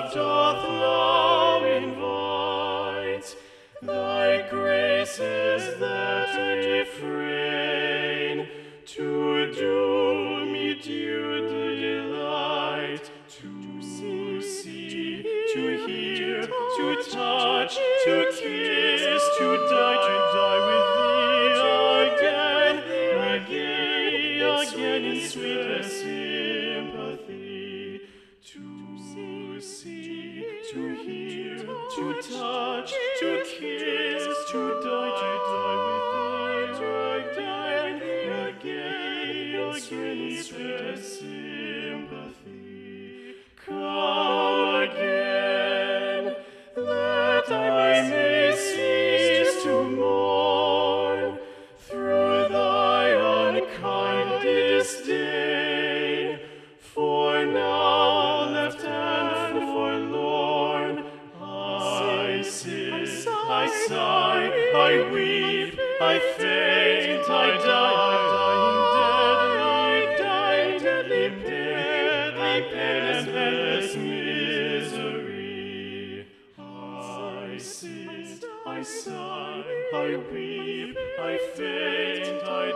love doth now invite. Thy graces that refrain to do me due delight, to see, to hear, to touch, to kiss, to die with thee again in sweetest sympathy, to see, to hear, to touch, to kiss, to die with thee again in sweetest sympathy. Come again, that I may cease to mourn through thy unkind disdain. For now left and forlorn, I sit, I sigh, I weep, I faint, I die, deadly pain and endless misery. I sit, I sigh, I weep, I faint, I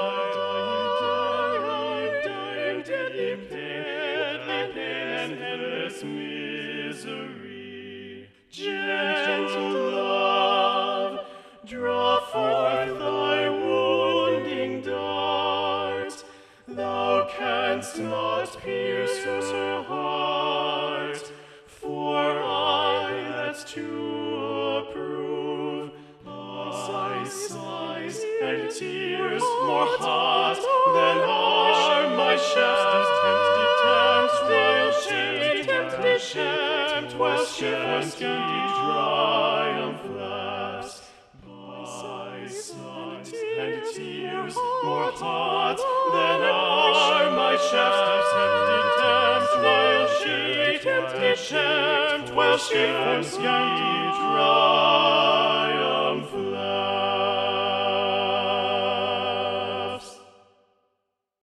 die, deadly pain and endless misery. Gentle love, draw forth thy wounding dart. Thou canst not pierce her heart, for I that to approve thy sighs and tears more hot than are my shafts while shafts triumph laughs. By sighs and tears more hot than are my shafts while she tempted while she